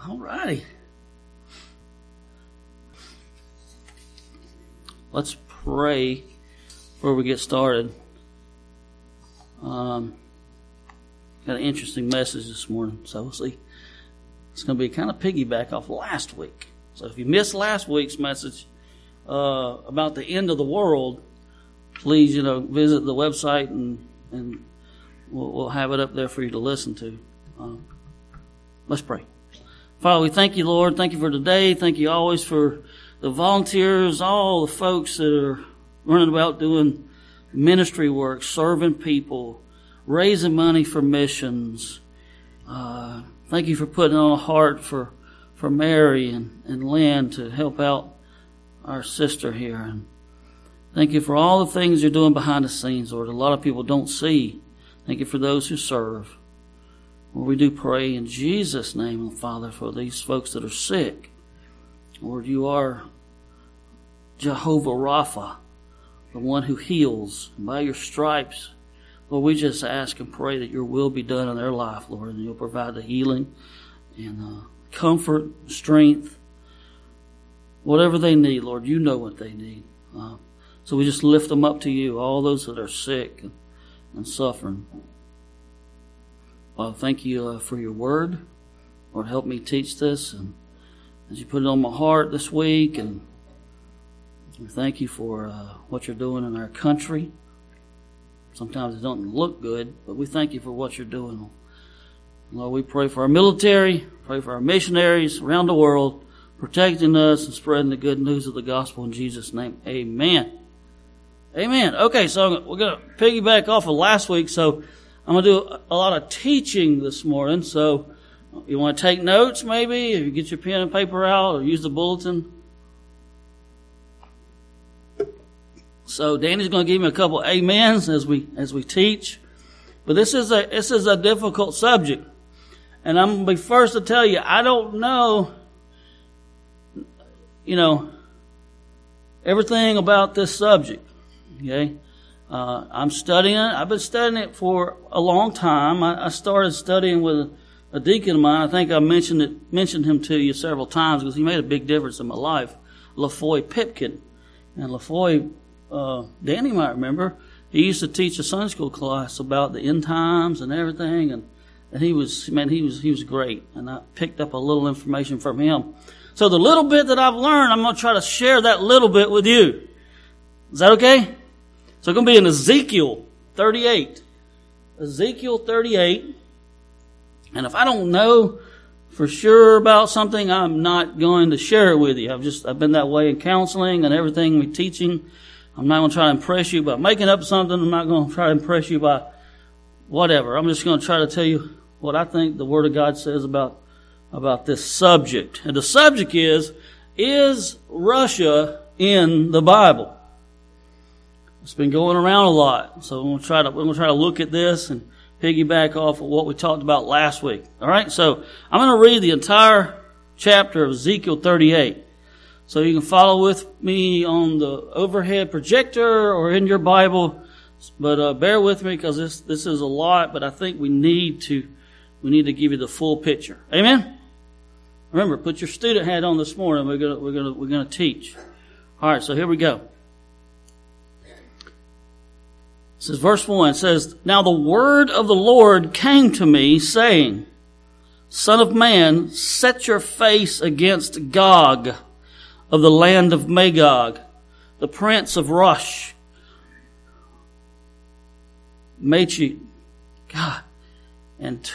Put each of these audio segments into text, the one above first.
All righty. Let's pray before we get started. Got an interesting message this morning, so we'll see. It's going to be kind of piggyback off last week. So if you missed last week's message about the end of the world, please, visit the website and we'll have it up there for you to listen to. Let's pray. Father, we thank you, Lord. Thank you for today. Thank you always for the volunteers, all the folks that are running about doing ministry work, serving people, raising money for missions. Thank you for putting on a heart for Mary and Lynn to help out our sister here. And thank you for all the things you're doing behind the scenes, Lord. A lot of people don't see. Thank you for those who serve. Lord, we do pray in Jesus' name, Father, for these folks that are sick. Lord, you are Jehovah Rapha, the one who heals. And by your stripes, Lord, we just ask and pray that your will be done in their life, Lord, and you'll provide the healing and comfort, strength, whatever they need, Lord. You know what they need. So we just lift them up to you, all those that are sick and suffering. Father, thank you for your word. Lord, help me teach this, and as you put it on my heart this week, and thank you for what you're doing in our country. Sometimes it doesn't look good, but we thank you for what you're doing. Lord, we pray for our military, pray for our missionaries around the world, protecting us and spreading the good news of the gospel in Jesus' name. Amen. Amen. Okay, so we're going to piggyback off of last week, so I'm going to do a lot of teaching this morning. So you want to take notes maybe, if you get your pen and paper out, or use the bulletin. So Danny's going to give me a couple amens as we teach. But this is a difficult subject. And I'm going to be first to tell you, I don't know, everything about this subject. Okay? I'm studying it. I've been studying it for a long time. I started studying with a deacon of mine. I think I mentioned him to you several times because he made a big difference in my life. LaFoy Pipkin. And LaFoy, Danny might remember, he used to teach a Sunday school class about the end times and everything, and he was great. And I picked up a little information from him. So the little bit that I've learned, I'm going to try to share that little bit with you. Is that okay? So it's going to be in Ezekiel 38. Ezekiel 38. And if I don't know for sure about something, I'm not going to share it with you. I've been that way in counseling and everything we're teaching. I'm not going to try to impress you by making up something. I'm not going to try to impress you by whatever. I'm just going to try to tell you what I think the Word of God says about this subject. And the subject is Russia in the Bible? It's been going around a lot. So we're going to try to look at this and piggyback off of what we talked about last week. All right? So I'm going to read the entire chapter of Ezekiel 38. So you can follow with me on the overhead projector or in your Bible. But bear with me because this is a lot, but I think we need to give you the full picture. Amen? Remember, put your student hat on this morning. We're going to teach. All right, so here we go. It says, verse 1 says, "Now the word of the Lord came to me, saying, Son of man, set your face against Gog of the land of Magog, the prince of Rosh, Machir, and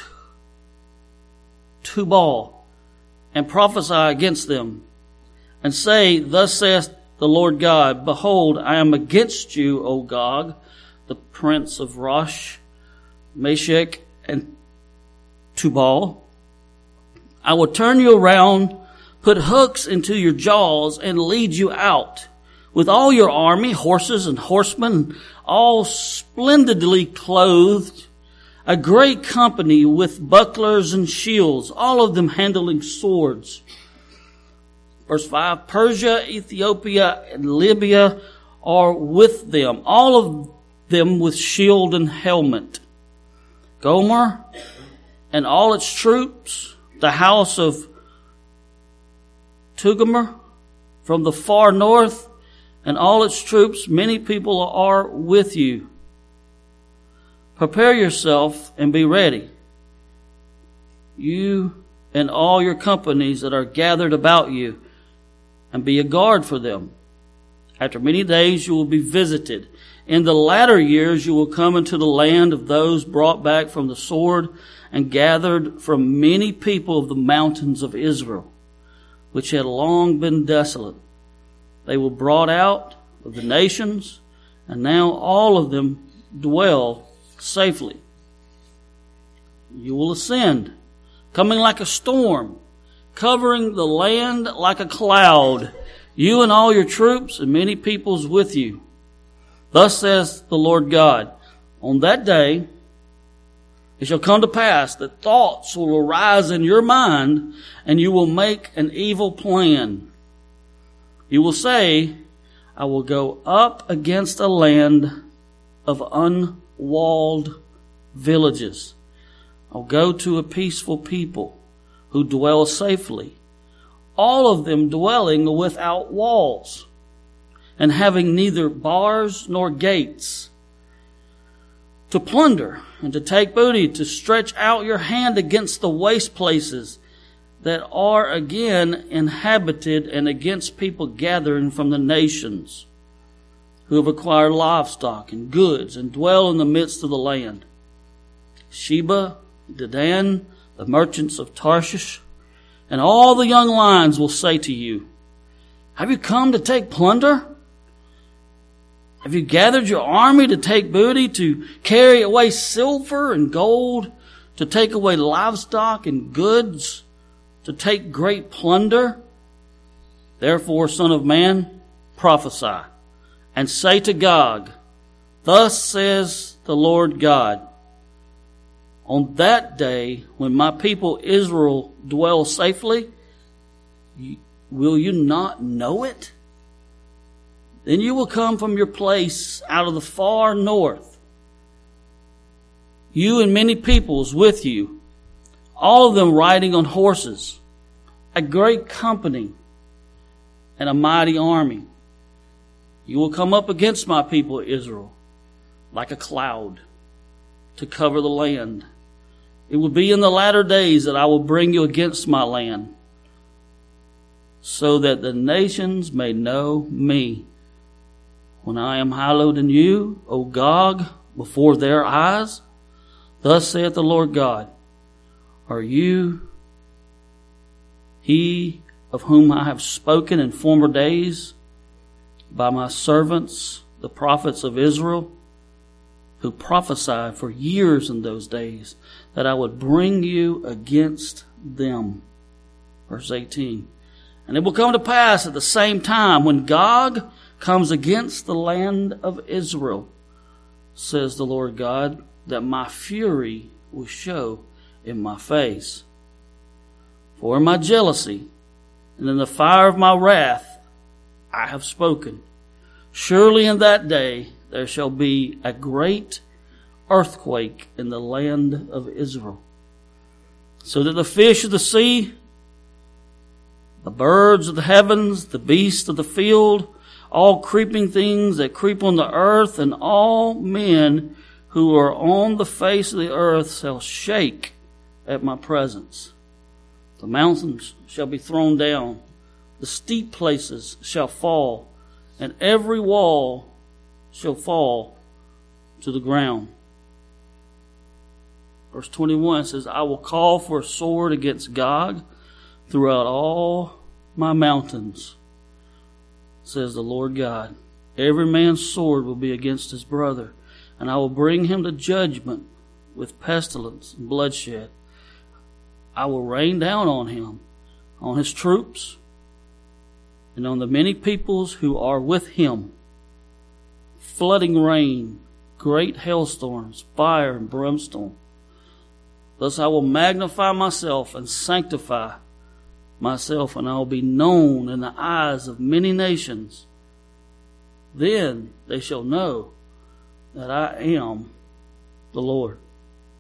Tubal, and prophesy against them, and say, Thus saith the Lord God, Behold, I am against you, O Gog, the prince of Rosh, Meshech, and Tubal. I will turn you around, put hooks into your jaws, and lead you out, with all your army, horses and horsemen, all splendidly clothed, a great company with bucklers and shields, all of them handling swords. Verse 5, Persia, Ethiopia, and Libya are with them, all of them with shield and helmet. Gomer and all its troops, the house of Togarmah from the far north, and all its troops, many people are with you. Prepare yourself and be ready, you and all your companies that are gathered about you, and be a guard for them. After many days you will be visited. In the latter years you will come into the land of those brought back from the sword and gathered from many people of the mountains of Israel, which had long been desolate. They were brought out of the nations, and now all of them dwell safely. You will ascend, coming like a storm, covering the land like a cloud, you and all your troops and many peoples with you. Thus says the Lord God, on that day it shall come to pass that thoughts will arise in your mind, and you will make an evil plan. You will say, I will go up against a land of unwalled villages. I'll go to a peaceful people who dwell safely, all of them dwelling without walls, and having neither bars nor gates, to plunder and to take booty, to stretch out your hand against the waste places that are again inhabited, and against people gathering from the nations who have acquired livestock and goods and dwell in the midst of the land. Sheba, Dedan, the merchants of Tarshish, and all the young lions will say to you, have you come to take plunder? Have you gathered your army to take booty, to carry away silver and gold, to take away livestock and goods, to take great plunder? Therefore, Son of Man, prophesy, and say to Gog, thus says the Lord God, on that day when my people Israel dwell safely, will you not know it? Then you will come from your place out of the far north, you and many peoples with you, all of them riding on horses, a great company and a mighty army. You will come up against my people Israel like a cloud to cover the land. It will be in the latter days that I will bring you against my land, so that the nations may know me, when I am hallowed in you, O Gog, before their eyes. Thus saith the Lord God, are you he of whom I have spoken in former days by my servants, the prophets of Israel, who prophesied for years in those days that I would bring you against them? Verse 18. And it will come to pass at the same time when Gog comes against the land of Israel, says the Lord God, that my fury will show in my face. For in my jealousy and in the fire of my wrath I have spoken. Surely in that day there shall be a great earthquake in the land of Israel, so that the fish of the sea, the birds of the heavens, the beasts of the field, all creeping things that creep on the earth, and all men who are on the face of the earth shall shake at my presence. The mountains shall be thrown down, the steep places shall fall, and every wall shall fall to the ground. Verse 21 says, I will call for a sword against Gog throughout all my mountains, says the Lord God. Every man's sword will be against his brother, and I will bring him to judgment with pestilence and bloodshed. I will rain down on him, on his troops, and on the many peoples who are with him, flooding rain, great hailstorms, fire and brimstone. Thus I will magnify myself and sanctify myself, and I will be known in the eyes of many nations. Then they shall know that I am the Lord.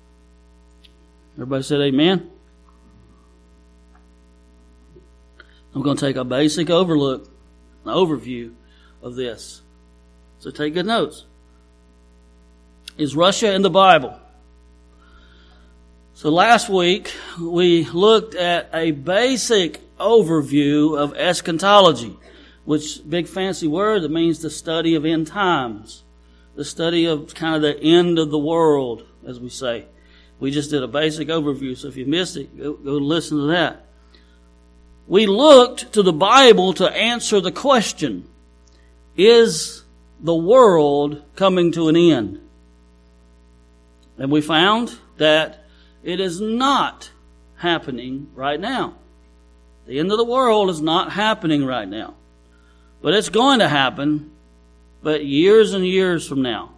Everybody said amen? I'm going to take a basic overview of this. So take good notes. Is Russia in the Bible? So last week we looked at a basic overview of eschatology, which big fancy word that means the study of end times, the study of kind of the end of the world, as we say. We just did a basic overview, so if you missed it, go listen to that. We looked to the Bible to answer the question, is the world coming to an end? And we found that it is not happening right now. The end of the world is not happening right now. But it's going to happen, but years and years from now.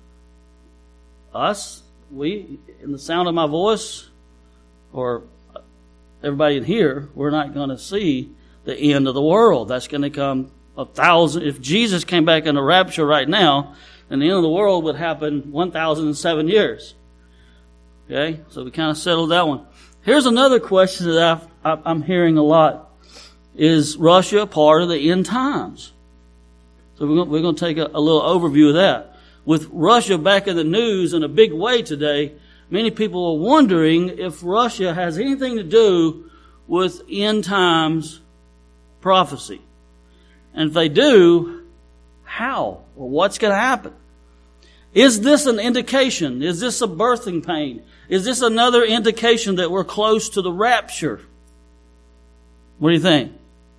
We, in the sound of my voice, or everybody in here, we're not going to see the end of the world. That's going to come 1,000. If Jesus came back in a rapture right now, then the end of the world would happen 1,007 years. Okay, so we kind of settled that one. Here's another question that I'm hearing a lot. Is Russia part of the end times? So we're going to take a little overview of that. With Russia back in the news in a big way today, many people are wondering if Russia has anything to do with end times prophecy. And if they do, how? Or what's going to happen? Is this an indication? Is this a birthing pain? Is this another indication that we're close to the rapture? What do you think?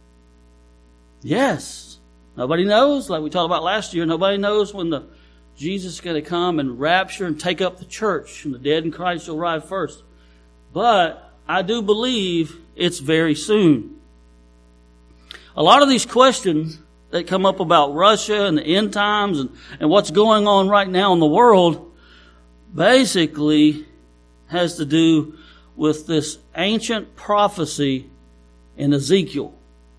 Yes. Nobody knows. Like we talked about last year, nobody knows when Jesus is going to come and rapture and take up the church, and the dead in Christ shall rise first. But I do believe it's very soon. A lot of these questions that come up about Russia and the end times and what's going on right now in the world basically has to do with this ancient prophecy in Ezekiel.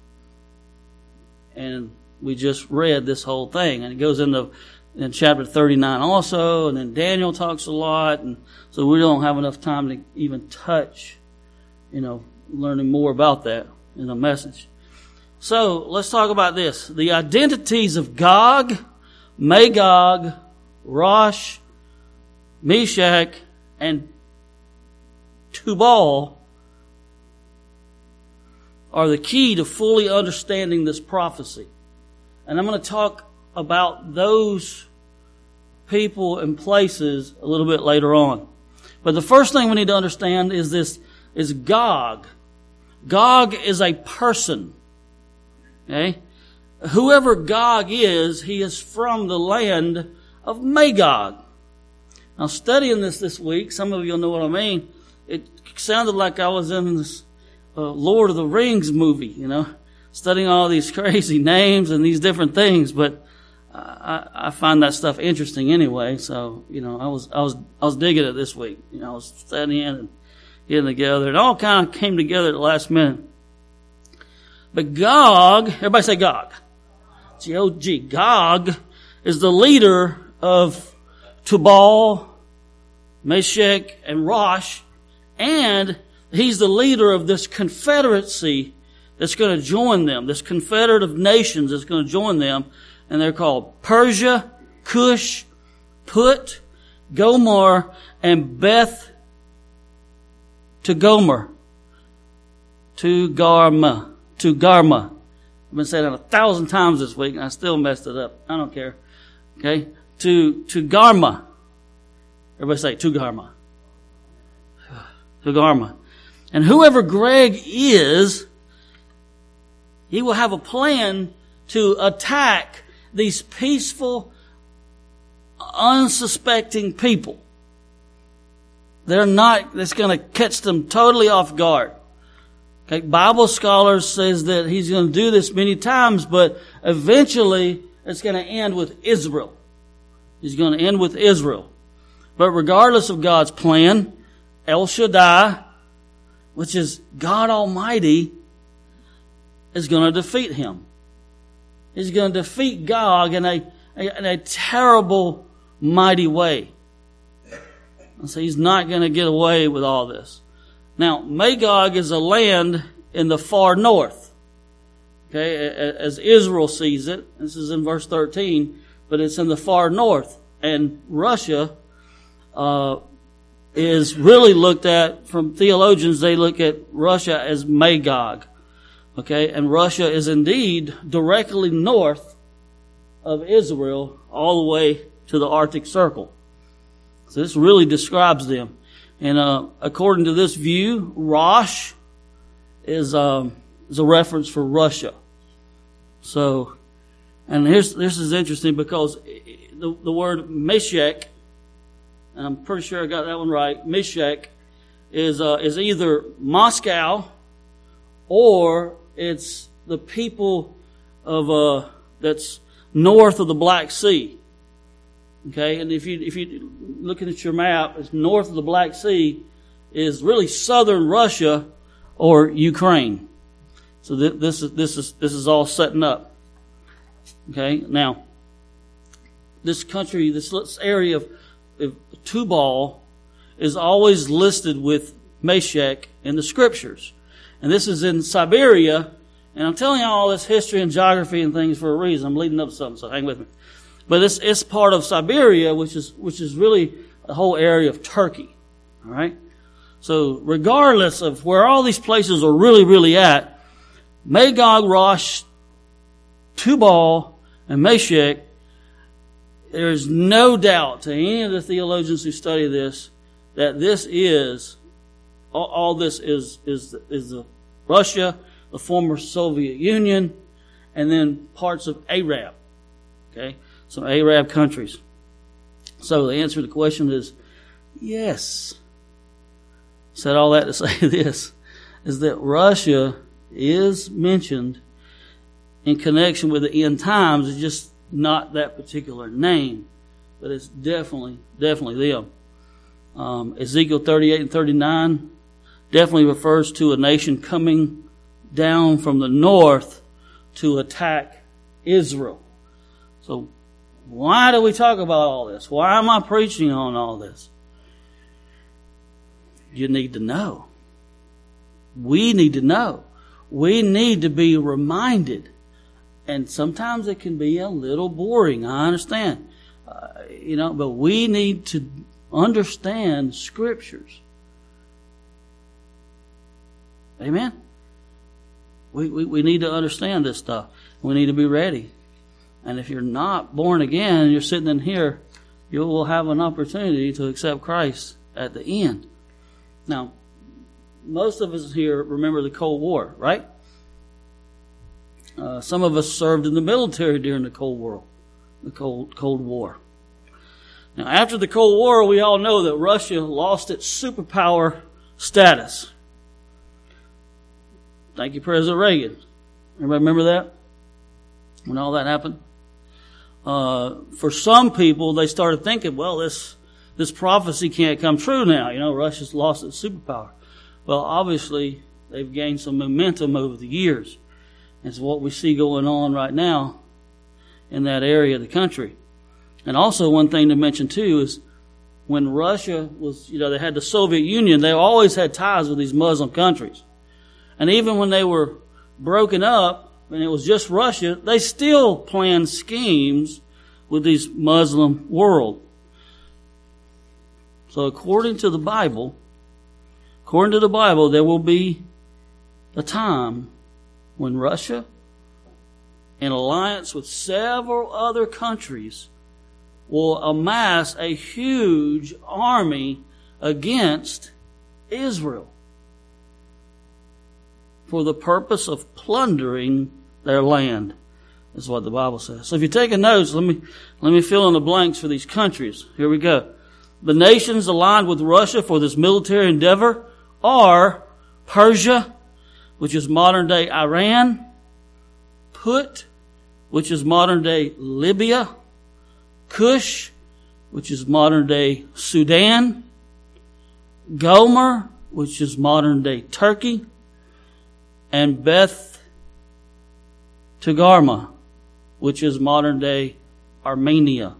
And we just read this whole thing. And it goes in chapter 39 also, and then Daniel talks a lot. And so we don't have enough time to even touch, learning more about that in a message. So let's talk about this. The identities of Gog, Magog, Rosh, Meshach, and Tubal are the key to fully understanding this prophecy. And I'm going to talk about those people and places a little bit later on. But the first thing we need to understand is Gog. Gog is a person. Okay? Whoever Gog is, he is from the land of Magog. Now, studying this week, some of you will know what I mean. It sounded like I was in this Lord of the Rings movie, studying all these crazy names and these different things. But I find that stuff interesting anyway. So, I was digging it this week. I was studying and getting together. It all kind of came together at the last minute. But Gog, everybody say Gog. G-O-G. Gog is the leader of Tubal, Meshach, and Rosh, and he's the leader of this confederacy that's going to join them, this confederate of nations that's going to join them, and they're called Persia, Cush, Put, Gomer, and Beth Togarmah. Togarmah. I've been saying that 1,000 times this week, and I still messed it up. I don't care. Okay? Togarmah. Everybody say Togarmah. Togarmah. And whoever Greg is, he will have a plan to attack these peaceful, unsuspecting people. That's going to catch them totally off guard. Okay, Bible scholars says that he's going to do this many times, but eventually it's going to end with Israel. He's going to end with Israel. But regardless of God's plan, El Shaddai, which is God Almighty, is going to defeat him. He's going to defeat Gog in a terrible, mighty way. And so he's not going to get away with all this. Now, Magog is a land in the far north. Okay, as Israel sees it. This is in verse 13, but it's in the far north. And Russia is really looked at, from theologians, they look at Russia as Magog. Okay, and Russia is indeed directly north of Israel, all the way to the Arctic Circle. So this really describes them. And according to this view, Rosh is a reference for Russia. So, and this is interesting because the word Meshech, and I'm pretty sure I got that one right, Meshech is either Moscow or it's the people of that's north of the Black Sea. Okay, and if you looking at your map, it's north of the Black Sea is really southern Russia or Ukraine. So this is all setting up. Okay, now this country, this area of Tubal is always listed with Meshech in the scriptures, and this is in Siberia. And I'm telling you all this history and geography and things for a reason. I'm leading up to something, so hang with me. But it's part of Siberia, which is really the whole area of Turkey. All right. So regardless of where all these places are really, really at, Magog, Rosh, Tubal, and Meshech, there is no doubt to any of the theologians who study this that this is all this is the Russia, the former Soviet Union, and then parts of Arab. Okay, some Arab countries. So the answer to the question is yes. Said all that to say this, is that Russia is mentioned in connection with the end times. It's just not that particular name, but it's definitely them. Ezekiel 38 and 39 definitely refers to a nation coming down from the north to attack Israel. So why do we talk about all this? Why am I preaching on all this? You need to know. We need to know. We need to be reminded. And sometimes it can be a little boring. I understand. But we need to understand scriptures. Amen? We need to understand this stuff. We need to be ready. And if you're not born again and you're sitting in here, you will have an opportunity to accept Christ at the end. Now, most of us here remember the Cold War, right? Some of us served in the military during the Cold War. Now, after the Cold War, we all know that Russia lost its superpower status. Thank you, President Reagan. Everybody remember that? When all that happened? For some people, they started thinking, well, this prophecy can't come true now. Russia's lost its superpower. Well, obviously, they've gained some momentum over the years. It's what we see going on right now in that area of the country. And also one thing to mention too is when Russia was, they had the Soviet Union, they always had ties with these Muslim countries. And even when they were broken up and it was just Russia, they still planned schemes with these Muslim world. So according to the Bible, there will be a time when Russia, in alliance with several other countries, will amass a huge army against Israel for the purpose of plundering their land, is what the Bible says. So if you're taking notes, let me fill in the blanks for these countries. Here we go. The nations aligned with Russia for this military endeavor are Persia, which is modern-day Iran, Put, which is modern-day Libya, Cush, which is modern-day Sudan, Gomer, which is modern-day Turkey, and Beth Togarmah, which is modern-day Armenia.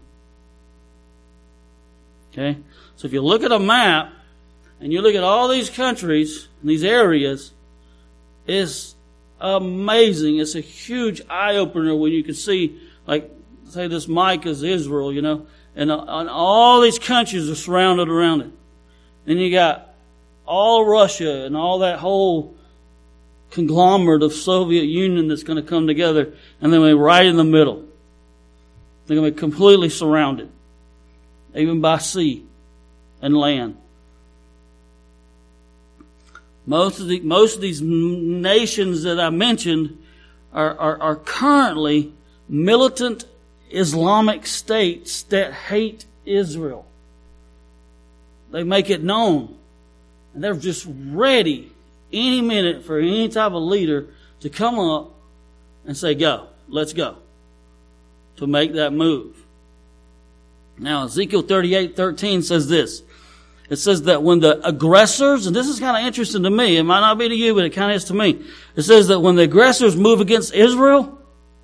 Okay? So if you look at a map and you look at all these countries and these areas, it's amazing. It's a huge eye-opener when you can see, like, say this Mike is Israel, and all these countries are surrounded around it. Then you got all Russia and all that whole conglomerate of Soviet Union that's going to come together, and then we're right in the middle. They're going to be completely surrounded, even by sea and land. Most of these nations that I mentioned are currently militant Islamic states that hate Israel. They make it known. And they're just ready any minute for any type of leader to come up and say, go, let's go, to make that move. Now, Ezekiel 38:13 says this. It says that when the aggressors, and this is kind of interesting to me, it might not be to you, but it kind of is to me. It says that when the aggressors move against Israel,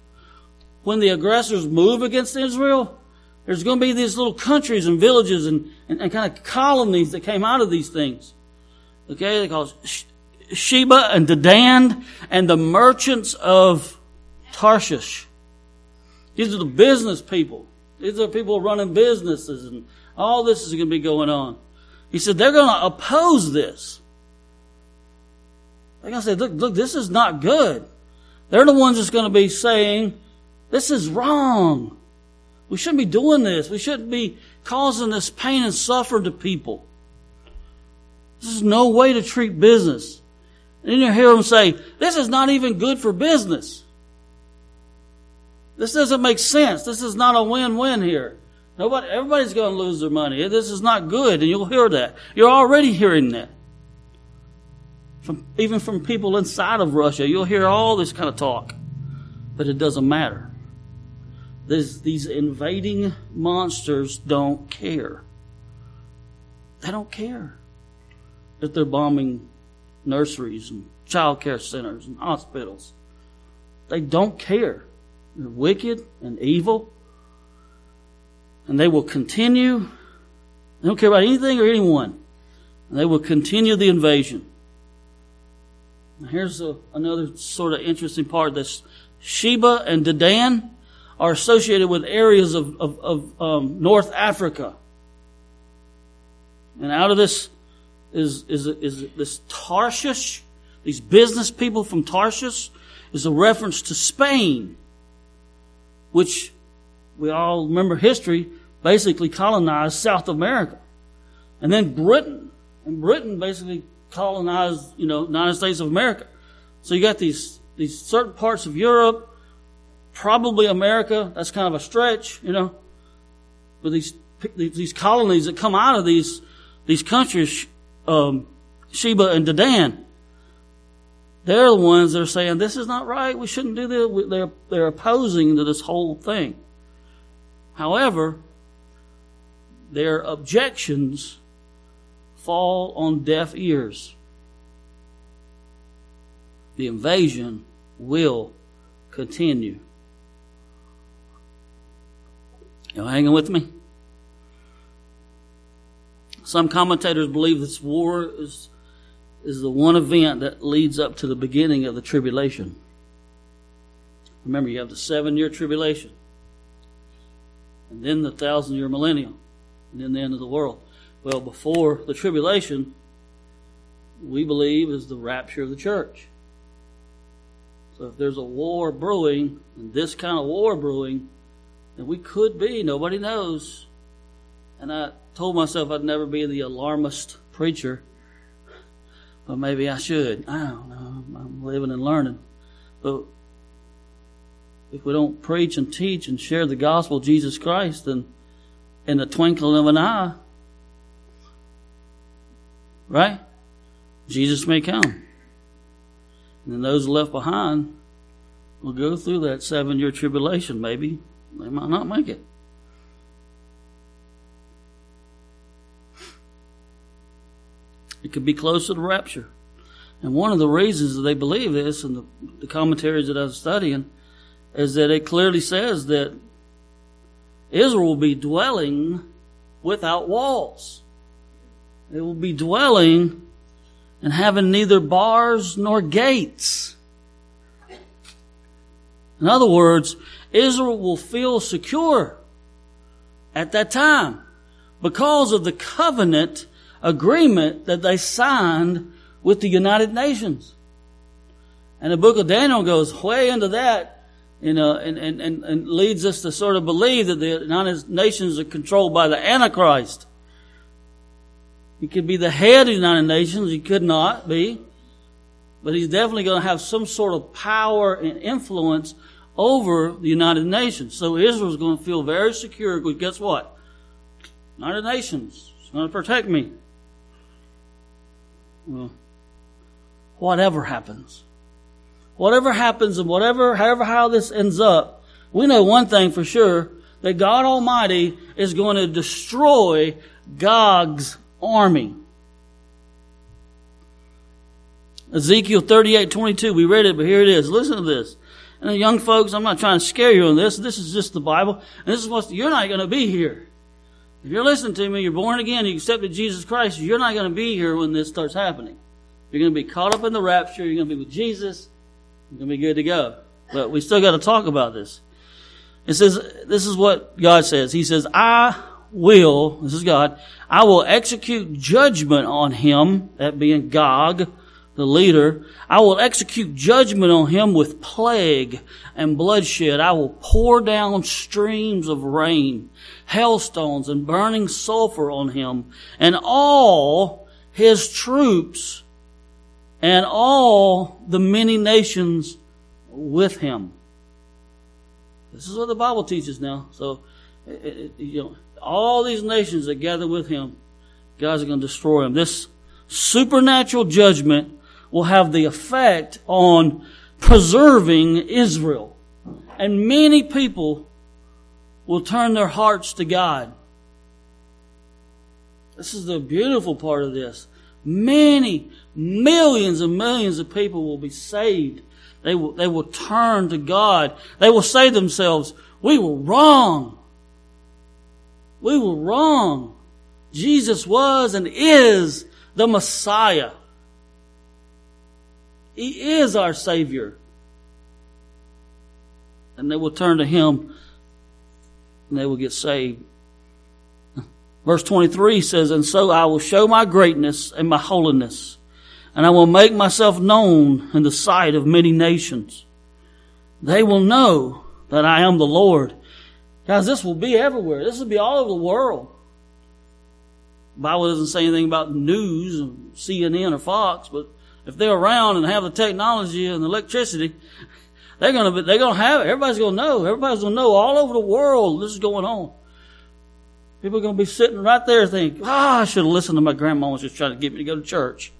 there's going to be these little countries and villages and kind of colonies that came out of these things. Okay, they call it Sheba and Dedan and the merchants of Tarshish. These are the business people. These are people running businesses, and all this is going to be going on. He said they're going to oppose this. They're going to say, look, this is not good. They're the ones that's going to be saying, this is wrong. We shouldn't be doing this. We shouldn't be causing this pain and suffering to people. This is no way to treat business. And then you hear them say, this is not even good for business. This doesn't make sense. This is not a win-win here. Everybody's going to lose their money. This is not good, and you'll hear that. You're already hearing that. Even from people inside of Russia, you'll hear all this kind of talk. But it doesn't matter. These invading monsters don't care. They don't care that they're bombing nurseries and child care centers and hospitals. They don't care. They're wicked and evil. And they will continue. They don't care about anything or anyone. And they will continue the invasion. Now here's another sort of interesting part. This Sheba and Dedan are associated with areas of North Africa. And out of this is this Tarshish, these business people from Tarshish, is a reference to Spain, which we all remember history, basically colonized South America. And then Britain. And Britain basically colonized, United States of America. So you got these certain parts of Europe, probably America. That's kind of a stretch, But these colonies that come out of these countries, Sheba and Dedan, they're the ones that are saying, this is not right. We shouldn't do this. They're opposing to this whole thing. However, their objections fall on deaf ears. The invasion will continue. You hanging with me? Some commentators believe this war is the one event that leads up to the beginning of the tribulation. Remember, you have the 7-year tribulation, and then the 1,000-year millennium, and then the end of the world. Well, before the tribulation, we believe is the rapture of the church. So if there's a war brewing, and this kind of war brewing, then we could be, nobody knows. And I told myself I'd never be the alarmist preacher, but maybe I should. I don't know. I'm living and learning. But if we don't preach and teach and share the gospel of Jesus Christ, then in the twinkling of an eye, right? Jesus may come. And then those left behind will go through that 7-year tribulation. Maybe they might not make it. It could be close to the rapture. And one of the reasons that they believe this, and the commentaries that I was studying, is that it clearly says that Israel will be dwelling without walls. It will be dwelling and having neither bars nor gates. In other words, Israel will feel secure at that time because of the covenant agreement that they signed with the United Nations. And the book of Daniel goes way into that, and leads us to sort of believe that the United Nations are controlled by the Antichrist. He could be the head of the United Nations. He could not be. But he's definitely going to have some sort of power and influence over the United Nations. So Israel's going to feel very secure because guess what? United Nations is going to protect me. Well, whatever happens and however how this ends up, we know one thing for sure, that God Almighty is going to destroy Gog's army. Ezekiel 38:22, we read it, but here it is. Listen to this. And young folks, I'm not trying to scare you on this. This is just the Bible. And this is what, you're not going to be here. If you're listening to me, you're born again, you accepted Jesus Christ, you're not going to be here when this starts happening. You're going to be caught up in the rapture. You're going to be with Jesus. You're going to be good to go. But we still got to talk about this. It says, this is what God says. He says, this is God, I will execute judgment on him, that being Gog, the leader. I will execute judgment on him with plague and bloodshed. I will pour down streams of rain, hailstones, and burning sulfur on him, and all his troops, and all the many nations with him. This is what the Bible teaches now. So, all these nations that gather with him, God's going to destroy them. This supernatural judgment will have the effect on preserving Israel. And many people will turn their hearts to God. This is the beautiful part of this. Many, millions and millions of people will be saved. They will turn to God. They will say to themselves, we were wrong. We were wrong. Jesus was and is the Messiah. He is our Savior. And they will turn to him and they will get saved. Verse 23 says, and so I will show my greatness and my holiness, and I will make myself known in the sight of many nations. They will know that I am the Lord. Guys, this will be everywhere. This will be all over the world. The Bible doesn't say anything about news and CNN or Fox, but if they're around and have the technology and the electricity, they're going to have it. Everybody's going to know. Everybody's going to know all over the world this is going on. People are going to be sitting right there thinking, I should have listened to my grandma when she was trying to get me to go to church.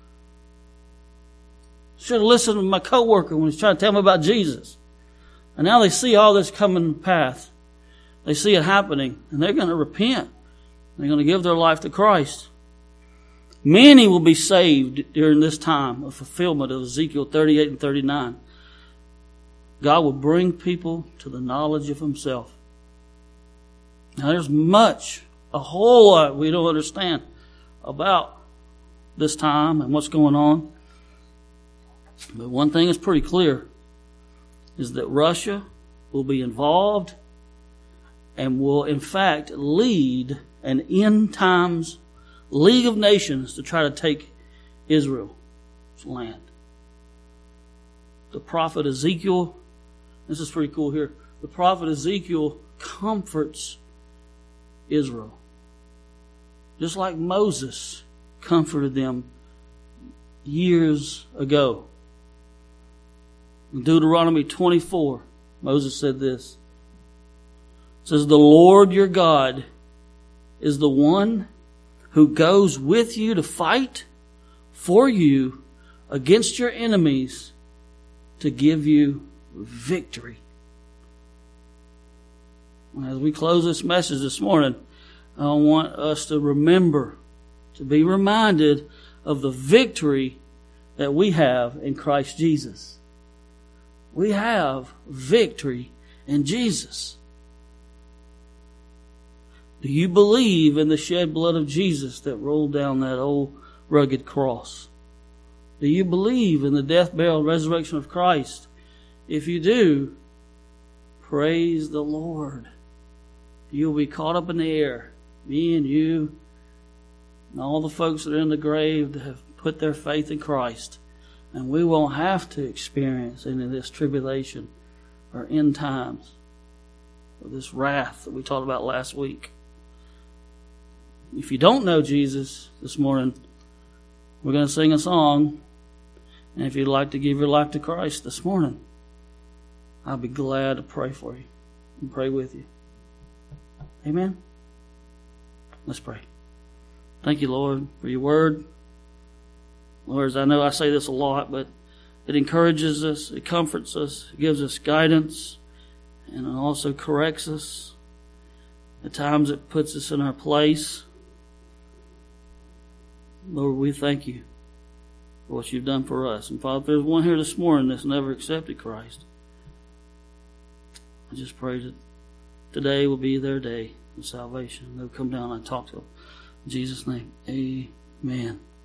Should have listened to my coworker when he was trying to tell me about Jesus. And now they see all this coming path. They see it happening, and they're going to repent. They're going to give their life to Christ. Many will be saved during this time of fulfillment of Ezekiel 38 and 39. God will bring people to the knowledge of himself. Now there's a whole lot we don't understand about this time and what's going on. But one thing is pretty clear, is that Russia will be involved and will in fact lead an end times League of Nations to try to take Israel's land. The prophet Ezekiel, this is pretty cool here, the prophet Ezekiel comforts Israel. Just like Moses comforted them years ago. In Deuteronomy 24, Moses said this. It says, the Lord your God is the one who goes with you to fight for you against your enemies to give you victory. As we close this message this morning, I want us to remember, to be reminded of the victory that we have in Christ Jesus. We have victory in Jesus. Do you believe in the shed blood of Jesus that rolled down that old rugged cross? Do you believe in the death, burial, and resurrection of Christ? If you do, Praise the Lord. You'll be caught up in the air. Me and you and all the folks that are in the grave that have put their faith in Christ. And we won't have to experience any of this tribulation or end times or this wrath that we talked about last week. If you don't know Jesus this morning, we're going to sing a song. And if you'd like to give your life to Christ this morning, I'll be glad to pray for you and pray with you. Amen? Let's pray. Thank you, Lord, for your word. Lord, as I know I say this a lot, but it encourages us, it comforts us, it gives us guidance, and it also corrects us. At times it puts us in our place. Lord, we thank you for what you've done for us. And Father, if there's one here this morning that's never accepted Christ, I just pray that today will be their day of salvation. They'll come down and talk to them. In Jesus' name, amen.